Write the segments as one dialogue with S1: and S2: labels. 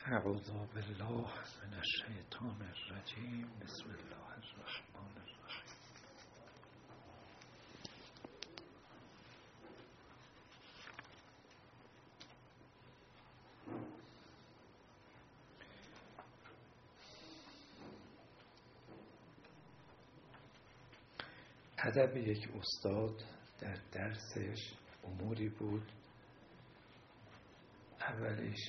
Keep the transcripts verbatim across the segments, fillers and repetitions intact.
S1: اعوذ بالله من الشیطان الرجیم. بسم الله الرحمن الرحیم. ادب یک استاد در درسش اموری بود. اولیش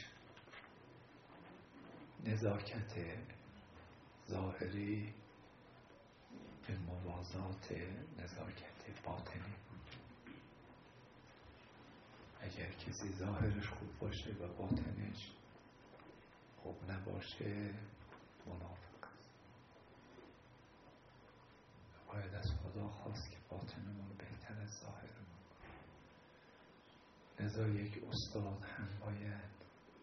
S1: نزاکت ظاهری به موازات نزاکت باطنی بود. اگر کسی ظاهرش خوب باشه و باطنش خوب نباشه منافق است. باید از خدا خواست که باطنمون بهتر از ظاهرمون. لذا یک استاد هم باید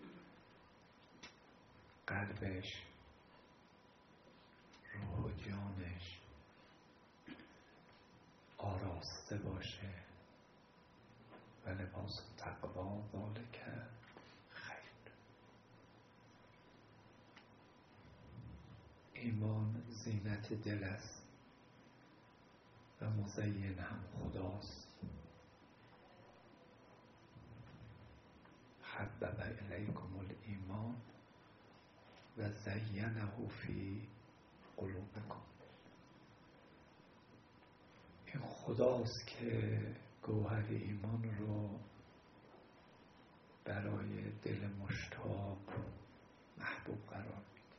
S1: قلبش، روح و جانش آراسته باشه و لباس تقوا ذالک خیر. ایمان زینت دل است و مزین هم خداست. حبب الیکم الایمان و زینه فی قلوبکم. این خداست که گوهر ایمان رو برای دل مشتاق محبوب قرار میده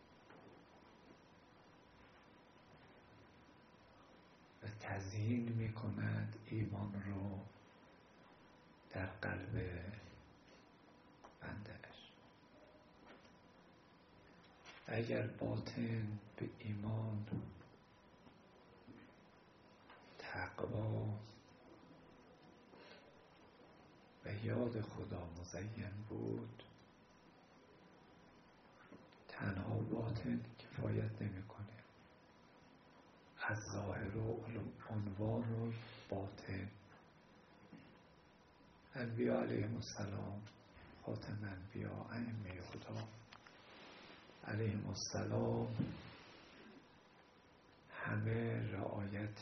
S1: و تزیین میکند ایمان رو در قلب بندهش. اگر باطن به ایمان، تقوا و یاد خدا مزین بود، تنها باطن کفایت نمیکنه. از ظاهر و عنوان و باطن انبیاء علیهم السلام، خاتم انبیاء، ائمه خدا علیهم السلام، همه رعایت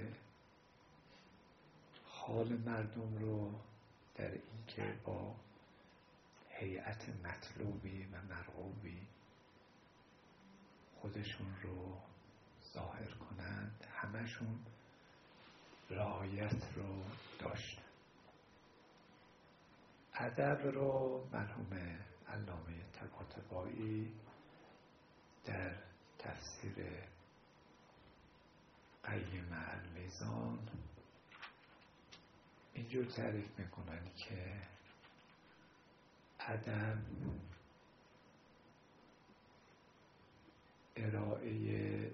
S1: حال مردم رو در اینکه با هیئت مطلوبی و مرغوبی خودشون رو ظاهر کنند، همشون رعایت رو داشتن. ادب رو مرحوم علامه طباطبایی در تفسیر قیم المیزان اینجور تعریف میکنن که ادب ارائه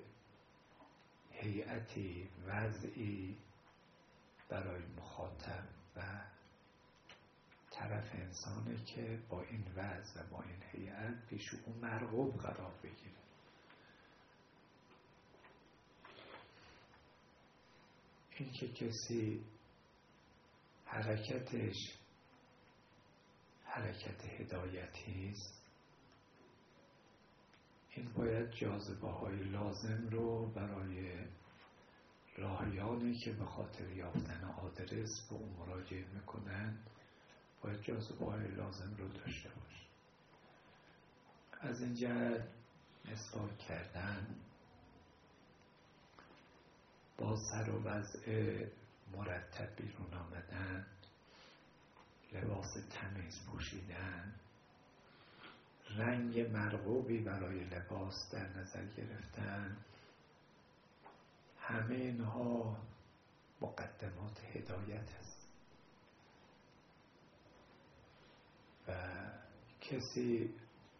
S1: هیئتی وضعی برای مخاطب و طرف انسانه که با این وضع و با این هیئت پیش او مرغوب قرار بگیره. این که کسی حرکتش حرکت هدایتی است، این باید جاذبه های لازم رو برای راهیانی که به خاطر یافتن آدرس به اون مراجعه میکنن، باید جاذبه های لازم رو داشته باشه. از این جهت مسواک کردن، با سر و وضع مرتب بیرون آمدن، لباس تمیز پوشیدن، رنگ مرغوبی برای لباس در نظر گرفتن، همه اینها مقدمات هدایت است. و کسی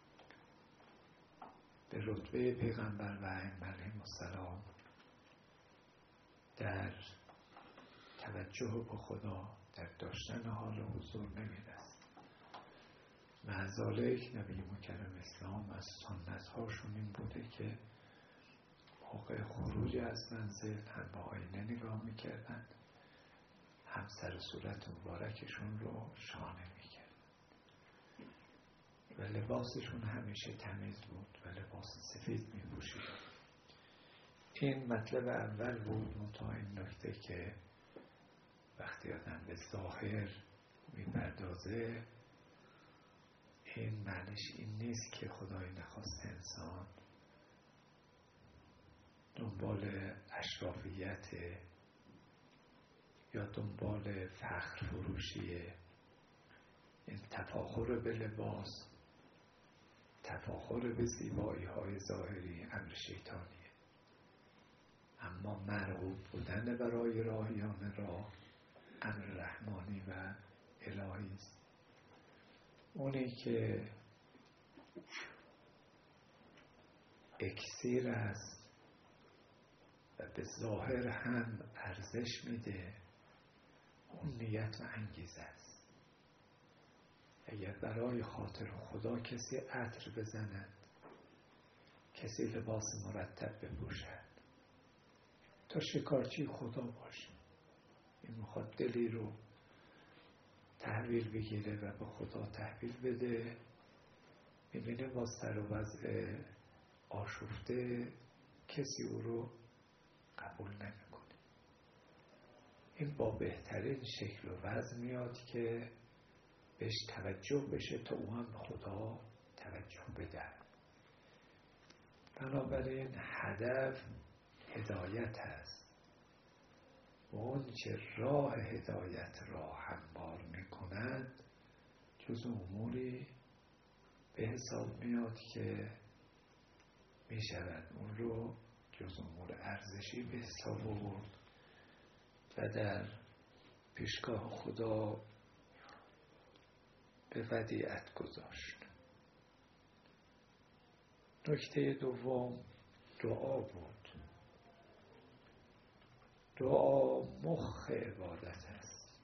S1: به رتبه پیغمبر و ائمه علیهم السلام در توجه به خدا، در داشتن حال و حضور نمیرسد. مع ذالک نبی مکرم اسلام از سنت هاشون این بوده که موقع خروج از منزل هم به آینه نگاه میکردن، هم سر صورت مبارکشون رو شانه میکردن. و لباسشون همیشه تمیز بود و لباس سفید می پوشید. این مطلب اول بود. منتها این نکته که وقتی آدم به ظاهر می پردازه، این معنیش این نیست که خدای نخواسته انسان دنبال اشرافیت یا دنبال فخر فروشیه. این تفاخر به لباس، تفاخر به زیبایی های ظاهری امر شیطانیه. اما مرغوب بودن برای راهیان راه امر رحمانی و الهی است. اونی که اکسیر است و به ظاهر هم ارزش میده، اون نیت و انگیزه است. اگر برای خاطر خدا کسی عطر بزند، کسی لباس مرتب بپوشد، تا شکارچی خدا باشه، این میخواد دلی رو تحویل بگیره و به خدا تحویل بده، میبینه با سر و وضع آشفته کسی او رو قبول نمیکنه. این با بهترین شکل و وضع میاد که بهش توجه بشه تا او هم به خدا توجه بده. بنابراین هدف هدایت است و اون چه راه هدایت را هموار میکنند جز اموری به حساب میاد که میشود اون رو جز امور ارزشی به حساب آورد و در پیشگاه خدا به ودیعت گذاشت. نکته دوم دعا بود. دعا مخ عبادت است.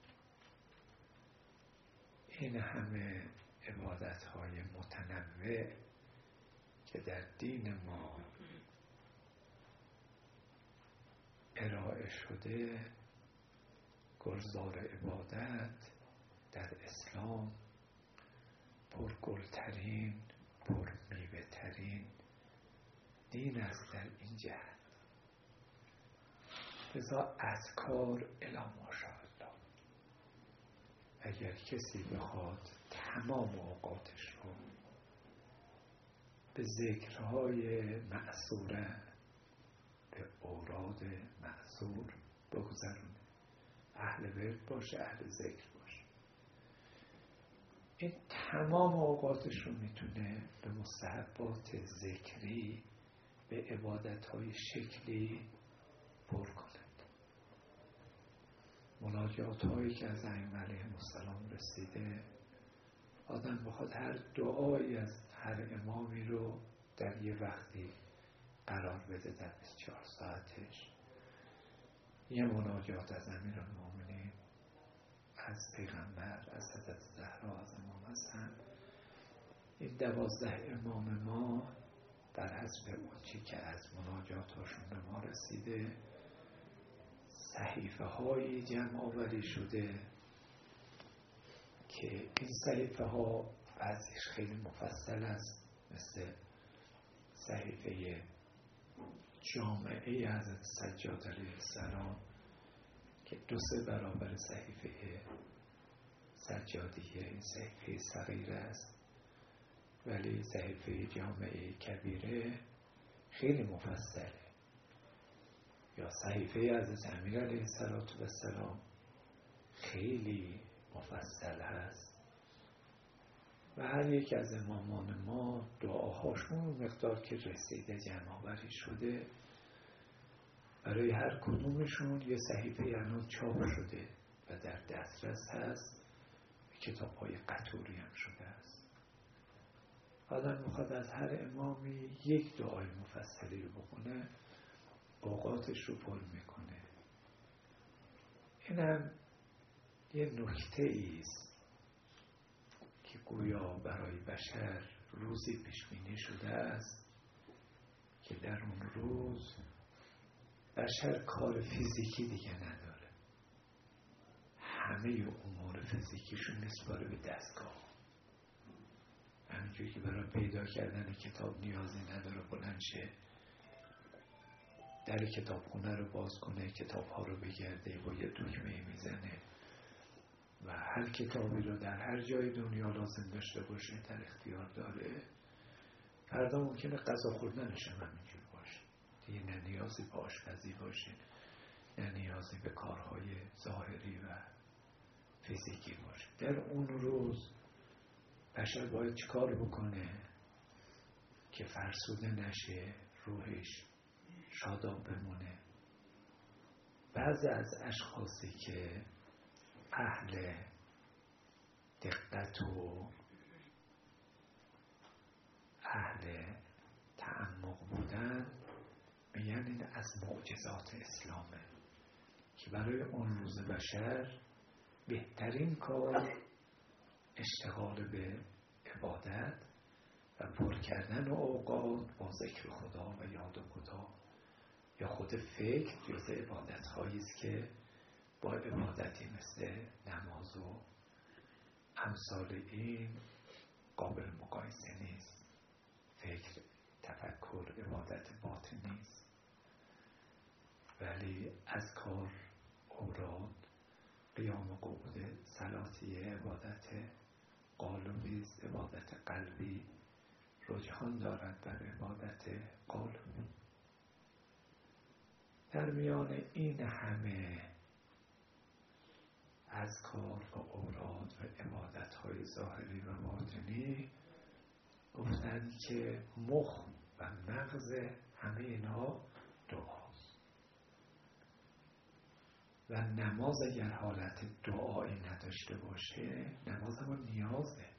S1: این همه عبادت‌های متنوع که در دین ما ارائه شده، گلزار عبادت در اسلام پرگلترین، پرمیوه‌ترین دین است در این جهت. لذا اذکار الی ماشاءالله. اگر کسی بخواد تمام اوقاتش رو به ذکرهای مأثوره، به اوراد مأثور بگذرونه، اهل ورد باشه، اهل ذکر باشه، این تمام اوقاتش رو میتونه به مستحبات ذکری، به عبادتهای شکلی پر کند. مناجات هایی که از ائمه علیهم السلام رسیده، آدم بخواد هر دعایی از هر امامی رو در یه وقتی قرار بده در بیست و چهار ساعتش، یه مناجات از امیرالمومنین، از پیغمبر، از حضرت زهرا، از امام حسن، این دوازده امام ما بر حسب اون چی که از مناجات هاشون به ما رسیده صحیفه هایی جمع آوری شده که این صحیفه ها بعضیش خیلی مفصل است، مثل صحیفه جامعه حضرت سجاد علیه السلام که دو سه برابر صحیفه سجادیه، این صحیفه صغیره است، ولی صحیفه جامعه کبیره خیلی مفصله. یا صحیفه حضرت امیر علیه السلام خیلی مفصل هست و هر یک از امامان ما دعاهاشون مقدار که رسیده جمع آوری شده، برای هر کدومشون یه صحیفه الان چاپ شده و در دسترس هست، کتاب های قطوری هم شده است. آدم میخواد از هر امامی یک دعای مفصلی رو بکنه، اوقاتش رو پر میکنه. اینم یه نکته ایست که گویا برای بشر روزی پیشبینی شده است که در اون روز بشر کار فیزیکی دیگه نداره، همه امور فیزیکیشون نسباره به دستگاه. همینجوری که برای پیدا کردن کتاب نیازی نداره بلند شه در کتابخونه رو باز کنه، کتاب ها رو بگرده، با یه دکمه میزنه و هر کتابی رو در هر جای دنیا لازم داشته باشه در اختیار داره. فردا ممکنه غذا خوردنش هم همینجور باشه دیگه، نه نیازی به آشپزی باشه، نه نیازی به کارهای ظاهری و فیزیکی باشه. در اون روز بشر باید چیکار بکنه که فرسوده نشه، روحش شاداب بمونه؟ بعضی از اشخاصی که اهل دقت و اهل تعمق بودن میگن این از معجزات اسلامه که برای اون روز بشر بهترین کار اشتغال به عبادت و پر کردن اوقات با ذکر خدا و یاد خدا یا خود فکر جز عبادت هایی است که با عبادتی مثل نماز و امثال این قابل مقایسه نیست. فکر، تفکر، عبادت باطنی نیست، ولی اذکار، اوراد، قیام قعود، صلاتیه، عبادت قالبی است، عبادت قلبی رجحان دارد بر عبادت قالبی. در میان این همه اذکار و اوراد و عبادت های ظاهری و باطنی گفتند که مخ و مغز همه اینها دعاست و نماز اگر حالت دعایی نداشته باشه نماز همون نیازه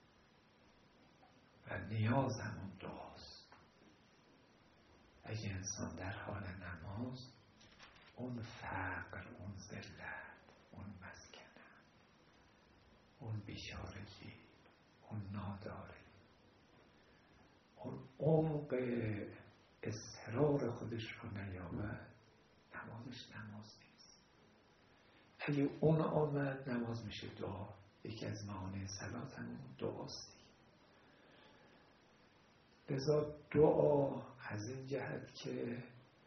S1: و نیاز همون دعاست. اگه انسان در حال نماز اون فقر، اون ذلت، اون مسکنه، اون بیچارگی، اون ناداری، اون عمق اضطرار خودش رو نیابد، نمازش نماز نیست. اگه اون آمد نماز میشه دعا. یکی از معانی صلات همون دعاست. لذا دعا از این جهت که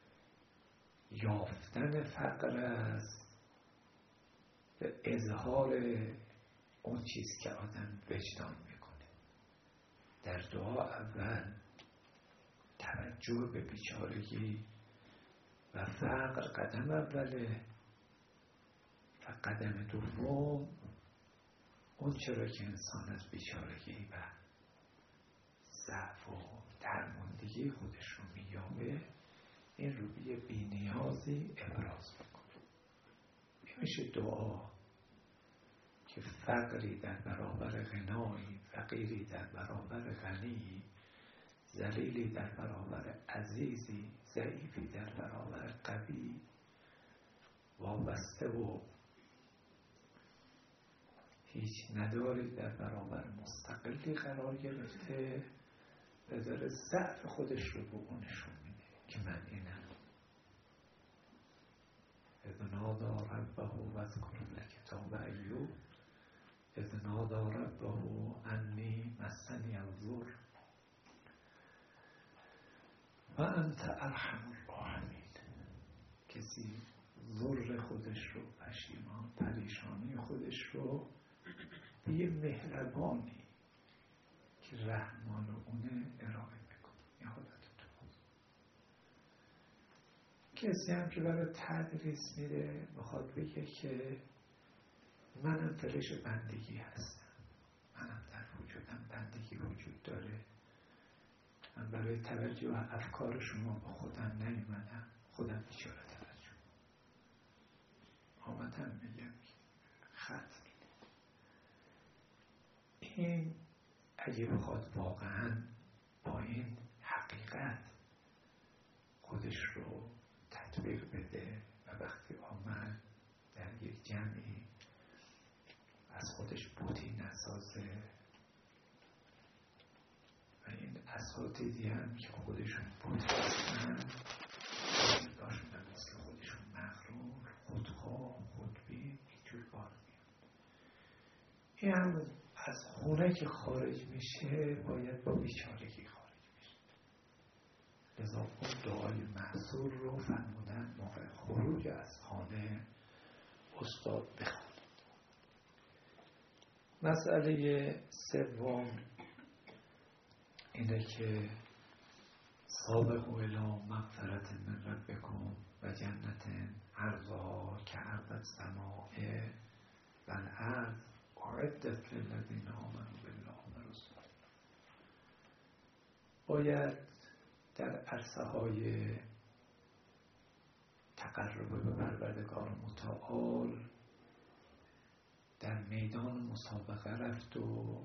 S1: یافتن فقر است به اظهار اون چیز که آدم وجدان میکنه. در دعا اول توجه به بیچارگی و فقر قدم اوله و قدم دوم اون چرا که انسان از بیچارگی و ضعف و درماندگی خودش رو مییابه این رو به بی نیازی ابراز میکنه. میشه دعا که فقری در برابر غنایی، فقیری در برابر غنی، ذلیلی در برابر عزیزی، ضعیفی در برابر قوی، وابسته و هیچ نداری در برابر مستقلی قرار گرفته و داره ضعف خودش رو به اون نشون میده که من اینم. اذ نادی ربه و اذکر لکتاب ایوب اذ نادی ربه انی مسنی الضر و انت ارحم الراحمین. کسی ضر خودش رو، پشیمان، پریشانی خودش رو به یه مهربانی که رحمان اونه ارائه میکنه. یه حالت تو کسی هم که برای تدریس میره بخواد بگه که منم فرش بندگی هستم، منم در وجودم بندگی وجود داره، من برای توجه و افکار شما با خودم نیومدم، خودم بیچاره توجه آمدم میگم خط میده. این اگه بخواد واقعا با این حقیقت خودش رو تطبیق بده و وقتی آمد در یک جمعی از خودش بوتی نسازه و این اساتیدی هم که خودشون بوت هستن داشتن مثل خودشون مغرور، خودخواه، خودبین اینجور بار میاد. این هم از خونه که خارج میشه باید با بیچارگی خارج میشه. لذا اون دعای معصور رو فرمودن موقع خروج از خانه استاد بخونید. مسئله سوم اینه که سابقوا الی مغفرة من ربکم و جنت عرضها کعرض السماء والارض اعدت للذین آمنوا بالله و رسوله. باید در عرصه های تقرب به پروردگار متعال در میدان مسابقه رفت و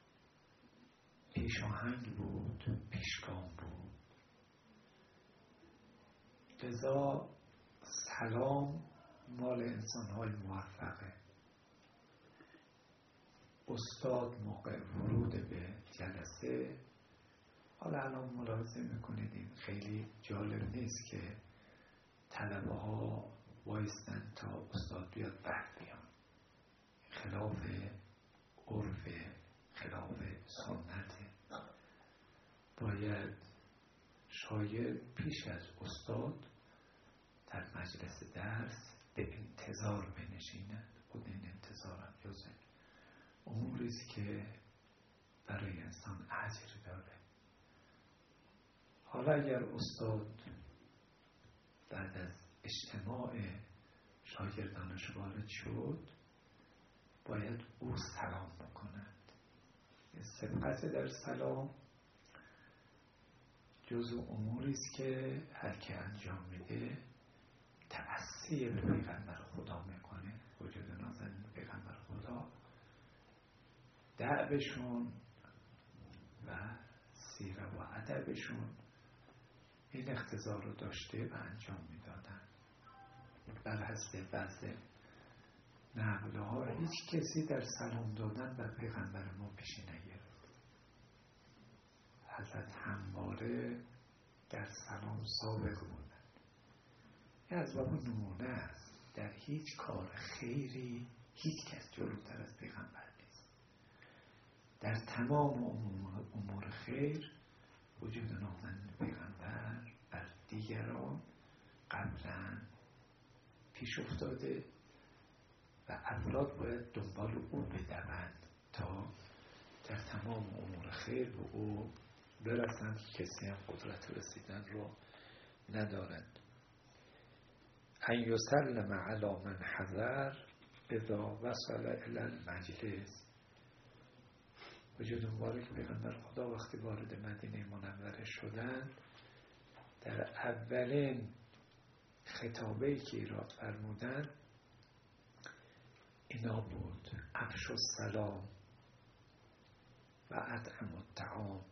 S1: پیشاهنگ بود، پیشگام بود. لذا سلام مال انسان‌های موفقه. استاد موقع ورود به جلسه، حالا الان ملاحظه میکنید این خیلی جالب نیست که طلبه ها وایستن تا استاد بیاد بعد بیان، خلاف عرف، خلاف سنت. باید شاگرد پیش از استاد در مجلس درس به انتظار بنشیند. خود این انتظار هم جزء اموری است که برای انسان اجر داره. حالا اگر استاد بعد از اجتماع شاگردانش وارد شد باید او سلام بکند. سبقت در سلام جزء اموری است که هر که انجام میده تأثیر به پیغمبر خدا میکنه. وجود نازنین پیغمبر خدا دعوشون و سیره و ادبشون این اقتضا رو داشته و انجام میدادن. بر حسب وضع نقل ها هیچ کسی در سلام دادن بر پیغمبر ما پیشی نگرفت. حضرت همواره در سلام سابق بودن. این از باب نمونه است. در هیچ کار خیری هیچ کس جلوتر از پیغمبر نیست. در تمام امور خیر وجود نازنین پیغمبر بر دیگران قبلا پیش افتاده و افراد باید دنبال او بدوند تا در تمام امور خیر به او برسند. کسی هم قدرت رسیدن رو ندارند. ان یسلم علی من حضر اذا وصل الی المجلس. وجود مبارک پیغمبر خدا وقتی وارد مدینه منوره شدند در اولین خطابه‌ای که ایراد فرمودند اینا بود: افشوا السلام و اطعموا الطعام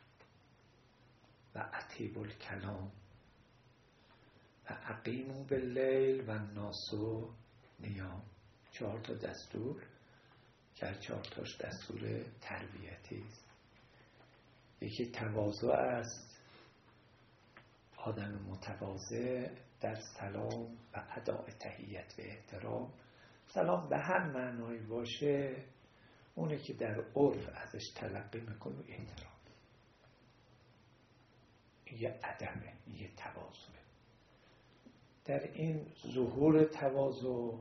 S1: و اطیبوا الکلام و اقیموا باللیل و الناس نیام. چهار تا دستور که هر چهار تاش دستور تربیتی است. یکی تواضع است، آدم متواضع در سلام و اداء تحیت و احترام. سلام به هر معنایی باشه اونه که در عرف ازش تلقی میکنه احترام. یه ادبه، یه تواضع. در این ظهور تواضع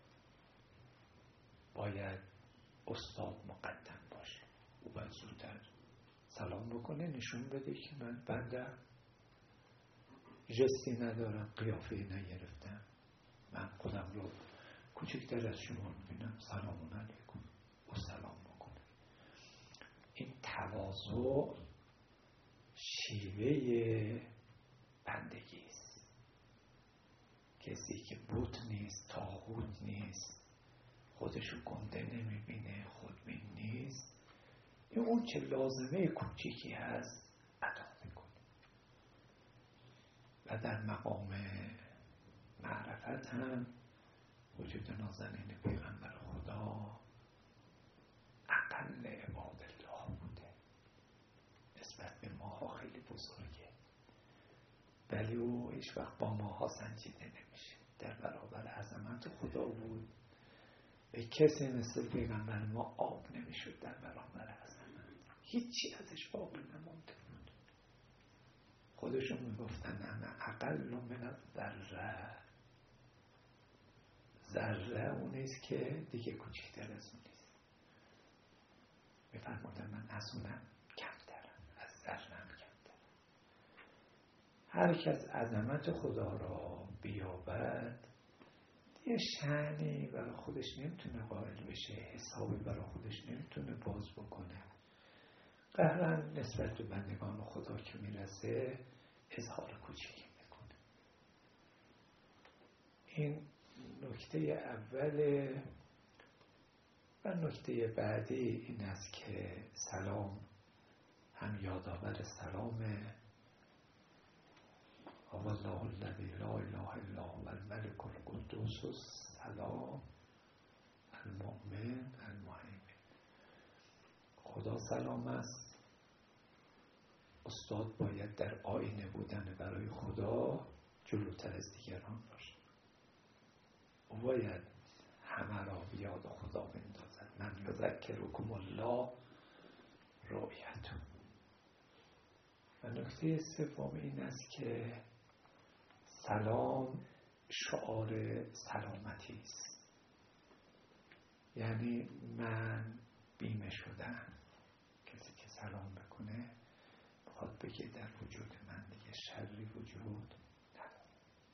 S1: باید استاد مقدم باشه. او باید زودتر سلام بکنه، نشون بده که من بنده جستی ندارم، قیافه نگرفتم، من خودم رو کوچکتر از شما میبینم، سلام علیکم. او سلام بکنه. این تواضع شیوه بندگی است. کسی که بت نیست، طاغوت نیست، خودشو گنده نمیبینه، خودبین نیست، این اون چه لازمه کوچیکی هست ادا میکنه. و در مقام معرفت هم وجود نازنین پیغمبر خدا اقل عباد الله بوده. نسبت به ماها خیلی بزرگه، ولی او هیچ وقت با ماها سنجیده نمیشه. در برابر عظمت خدا بود به کسی مثل پیغمبر ما آب نمیشد در برابر عظمت، هیچی ازش باقی نمونده بود. خودشون میگفتن انا اقل من الذره، ذره اونیست که دیگه کوچکتر از اون نیست. میفرمودن من از اونم کمترم، از ذره‌ام کمترم. هر کس عظمت خدا را بیابد یه شأنی برای خودش نمیتونه قائل بشه، حسابی برای خودش نمیتونه باز بکنه. قهرن نسبت به بندگان خدا که میرسه اظهار کوچکی میکنه. این نکته اوله. و نکته بعدی این است که سلام هم یادآور سلامه. والله الذی لا اله الا هو الملک القدوس السلام المؤمن المهیمن. خدا سلام است. استاد باید در آینه بودن برای خدا جلوتر از دیگران باشه. او باید همه را به یاد خدا بندازد. من یذکرکم الله رؤیته. و نکته سوم این است که سلام شعار سلامتی است. یعنی من بیمه شدم. کسی که سلام بکنه بخواد بگه در وجود من دیگه شری وجود نداره.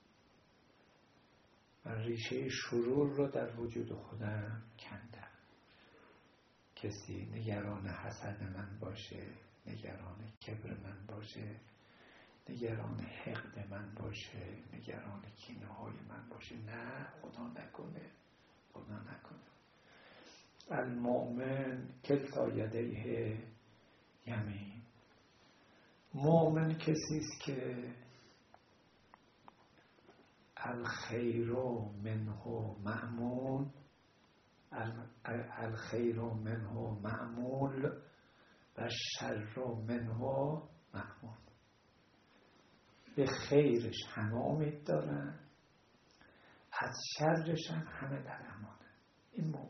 S1: من ریشه شرور رو در وجود خودم کندم. کسی نگران حسد من باشه، نگران کبر من باشه، نگران حقد من باشه، نگران کینه های من باشه، نه، خدا نکنه، خدا نکنه. المؤمن کلتا یدیه یمین. مؤمن کسی است که الخیر منه مأمون، الخیر منه معمول و شر منه مأمون. به خیرش همه امید دارن، از شرش هم همه در امانه. این مؤمن.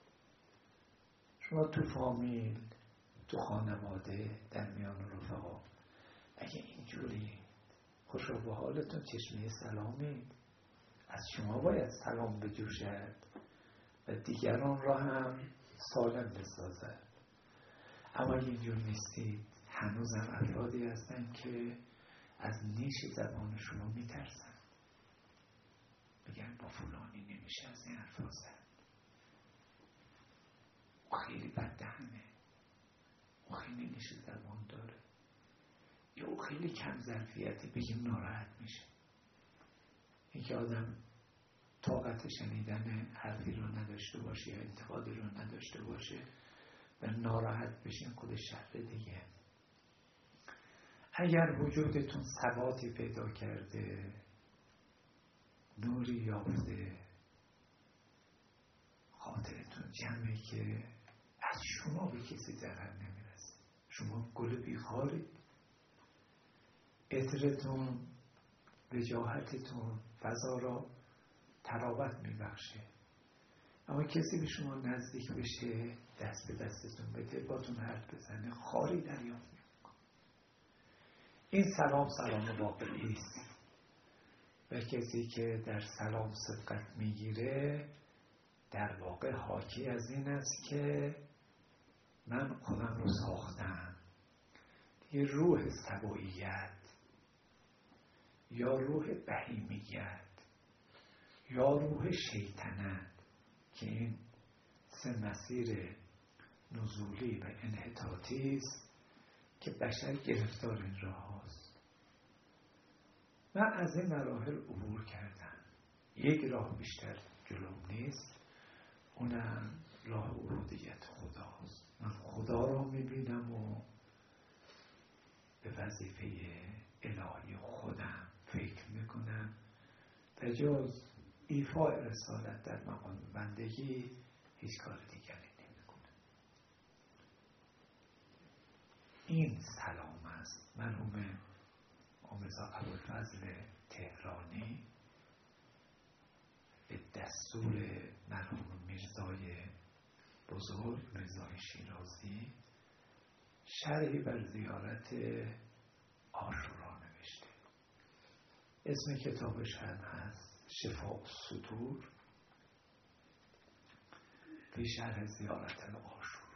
S1: شما تو فامیل، تو خانواده، در میان رفقا اگه اینجوری خوشا به حالتون چشمه سلامید، از شما باید سلام بجوشد و دیگران را هم سالم بسازد. اما اینجور نیستید، هنوزم افرادی هستن که از نیش زبان شما میترسن، میگن با فلانی نمیشه از این حرفا زد، او خیلی بددهنه، او خیلی نیش زبان داره، یا او خیلی کم ظرفیتی، بگیم ناراحت میشه. این که آدم طاقت شنیدن حرفی رو نداشته باشه یا انتقادی رو نداشته باشه و ناراحت بشین، خودش شر دیگه. اگر وجودتون ثباتی پیدا کرده، نوری یافته، خاطرتون جمعه که از شما به کسی ضرر نمیرسه، شما گل بیخارید، عطرتون، وجاهتتون فضا را تراوت میبخشه. اما کسی به شما نزدیک بشه، دست به دستتون بده، باتون حرف بزنه، خاری دریافت میکنه. این سلام سلام واقعی است. و کسی که در سلام صدقت میگیره در واقع حاکی از این است که من خودم رو ساختم. یه روح سبوییت یا روح بهیمیت یا روح شیطنت که این سه مسیر نزولی و انحطاطی است که بشر گرفتار این راه هست. من از این مراحل عبور کردم. یک راه بیشتر جلوم نیست، اونم راه عبودیت خداست. من خدا را میبینم و به وظیفه الهی خودم فکر میکنم و جز ایفای رسالت در مقام بندگی هیچ کار دیگری نمیکنم. این سلام است. مرحوم آموزا ابوالفضل تهرانی به دستور مرحوم میرزای بزرگ، میرزای شیرازی، شرحی بر زیارت عاشورا نوشته. اسم کتابش هم هست شفاء الصدور فی شرح زیارت العاشور.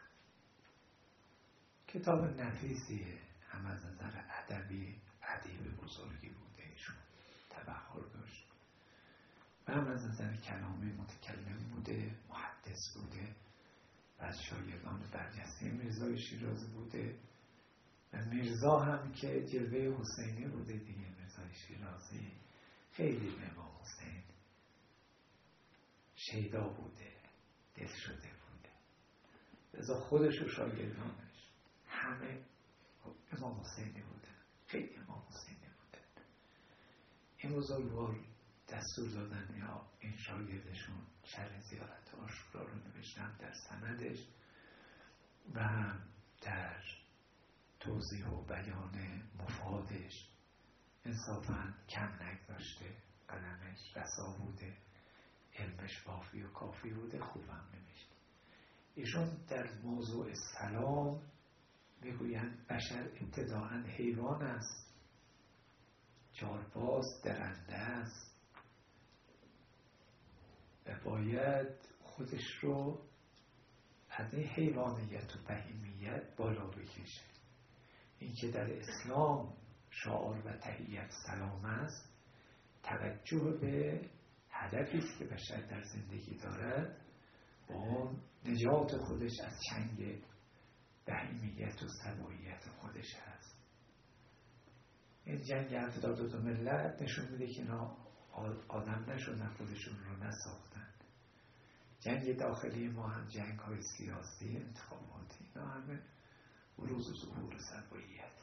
S1: کتاب نفیسیه، هم از نظر ادبی ادیب بزرگی بوده ایشون، تبحر داشت، و هم از نظر کلامی متکلم بوده، محدث بوده و از شاگردان برجسته میرزای شیرازی بوده. و میرزا هم که جلوه حسینی بوده دیگه، میرزای شیرازی خیلی به امام حسین شیدا بوده، دل شده بوده، لذا خودش و شاگردانش همه امام حسینی بودن، خیلی امام حسینی بودن. این بزرگوار دستور دادن یا این شاگردشون شرح زیارت عاشورا رو نوشتن در سندش و در توضیح و بیان مفادش انصافاً کم نگذاشته، قلمش رسا بوده، علمش وافی و کافی بوده، خوبم نوشته. ایشون در موضوع سلام میگویند بشر ابتداءً حیوان است، جانباز، درنده است و باید خودش رو از این حیوانیت و بهیمیت بالا بکشه. این که در اسلام شعار و تحیت سلام است، توجه به هدفی است که بشر در زندگی دارد با نجات خودش از چنگ بهیمیت و سبوییت خودش هست. این جنگ هفتاد و دو ملت نشون میده که اینا آدم نشدن، خودشون رو نساختن. جنگ داخلی ما هم جنگ های سیاسی، انتخاباتی، اینا همه بروز و ظهور سبوییت.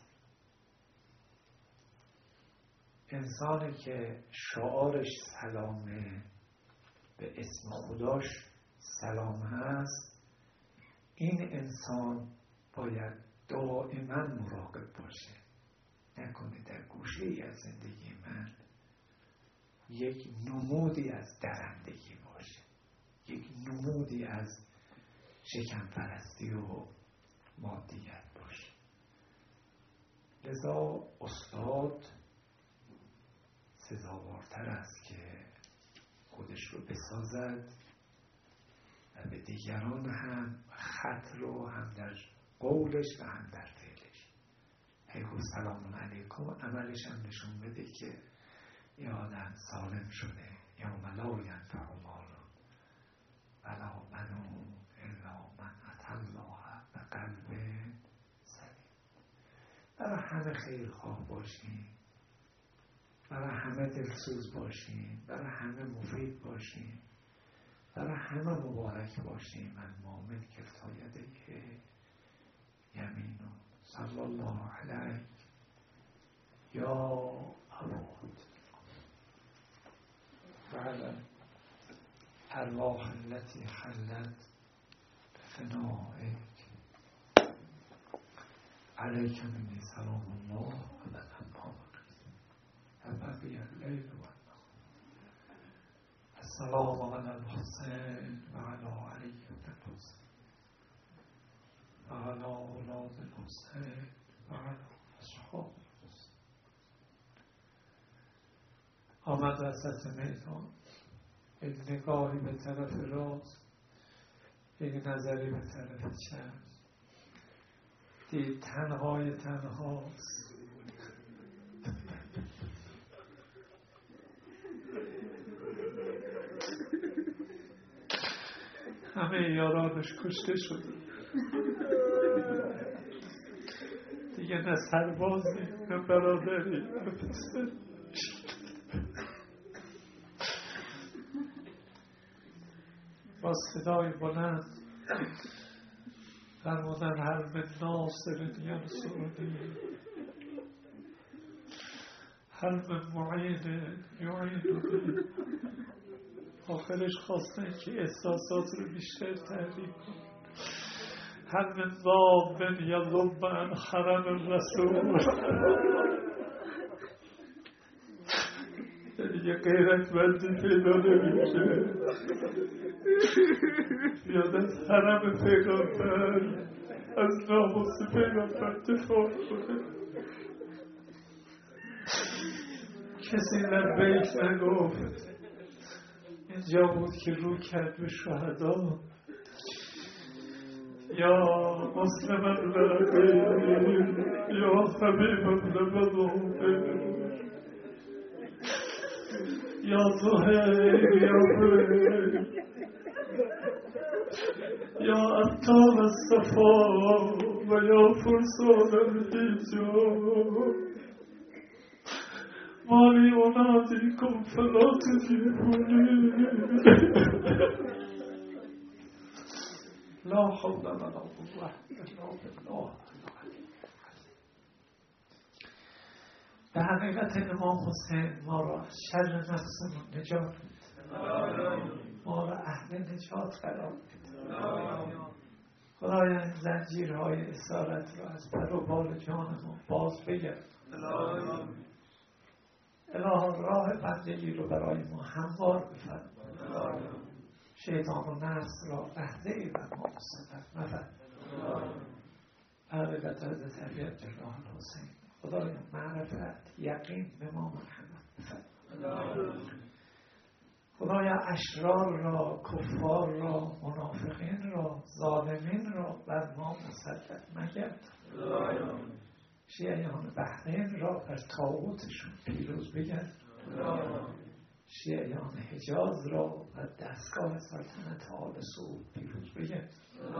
S1: انسانی که شعارش سلامه، به اسم خداش سلام هست، این انسان باید دائما مراقب باشه، نکنه در گوشه ای از زندگی من یک نمودی از درندگی باشه، یک نمودی از شکم پرستی و مادیت باشه. لذا استاد سزاوارتر است که خودش رو بسازد و به دیگران هم خط رو هم در قولش و هم در فعلش، هیگو سلام علیکم، عملش هم نشون بده که این آدم سالم شده، یا ملا ینفع مال ولا بنون الا من اتى الله بقلب سلیم. برای همه خیرخواه باشیم، برای همه دلسوز باشیم، برای همه مفید باشیم، برای همه مبارک باشیم. من مؤمن کلتا یدیه یمین. صلی الله علیک یا عبود و علی ارواح التي حلت بفنائک علیک منی سلام الله ابدا ما بقی اللیل و النهار. السلام علی الحسین و علی علی بن الحسین و علی اولاد الحسین و علی اصحاب الحسین. آمد وسط میدان، یک نگاهی به طرف راست، یک نظری به طرف چپ، دید تنهای تنهاست. همه یارانش کشته شده، دیگه نه سربازی، نه برادری، نه پسر. با صدای بلند فرمودن هر من ناصر ینصرنی، هر من معین یعیننی. آخرش خواستن که احساسات رو بیشتر تحریک کن. هر من ضاب یضب عن حرم الرسول. دیگه غیرتمندی پیدا نمیشه. یاد از حرم پیغمبر، از ناموس پیغمبر دفاع کنه. کسی لبیک نگفت. اینجا بود که رو کرد به شهدا. یا مسلم العقیم یا حبیب النبض یا زهیر یا زهیر یا ابطال الصفا و یا فرسان الحجاب مالی انادیکم فلا تجیبونی لا حول ولا قوة الا بالله. به حقیقت امام حسین ما را از شر نفسمون نجات بده، ما را اهل نجات قرار بده. خدایا این زنجیرهای اسارت را از پر و بال جانمون باز بگرد. اله راه بندگی رو برای ما هموار بفرما. شیطان و نفس را لحظه ای بر ما مسلط نفرما. حقیقت حضرت علی عبدالله الحسین خدایا معرفت یقین به ما مرحمت بفرما. خدایا اشرار را، کفار را، منافقین را، ظالمین را بر ما مسلط نگرد. شیعیان بحرین را بر طاغوتشون پیروز بگرد. شیعیان حجاز را بر دستگاه سلطنت آل سعود پیروز بگرد.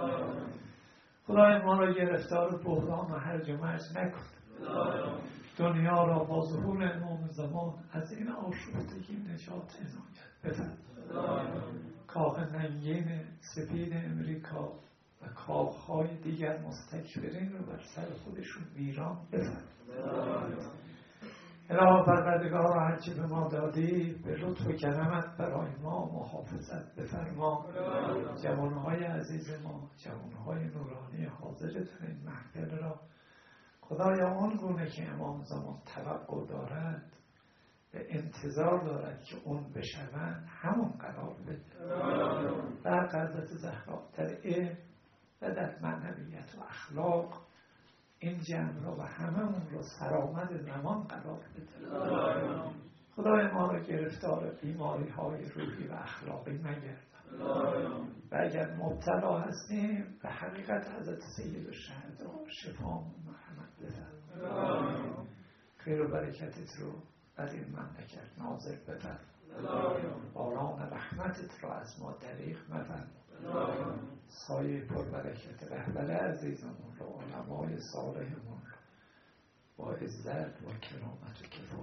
S1: خدای ما را گرفتار بحران و هرج و مرج نکن. دنیا را با ظهور امام زمان از این آشفتگی نجات عنایت بفرما. کاخ ننگین سپید امریکا و کاخهای دیگر مستکبرین رو بر سر خودشون ویران بفرما. اله پروردگار هرچی به ما دادی به لطف و کرمت برای ما محافظت بفرما. جوانهای عزیز ما، جوانهای نورانی حاضر در این محفل را خدایا آن گونه که امام زمان توقع دارد، به انتظار دارد که اون بشوند، همون قرار بده. در حضرت زهرا در علم و در معنویت و اخلاق این جمع را و هممون را سرآمد زمان قرار بده. خدای ما را گرفتار بیماری های روحی و اخلاقی نگرد. و اگر مبتلا هستیم به حقیقت حضرت سید الشهدا شفا و مرحمت بفرما. خیر و برکتت رو بر این مملکت نازل بفرما. باران رحمتت را از ما دریغ مفرما. سایه پربرکت رهبر عزیزمون رو، علمای صالحمون رو با عزت و کرامت و کفایت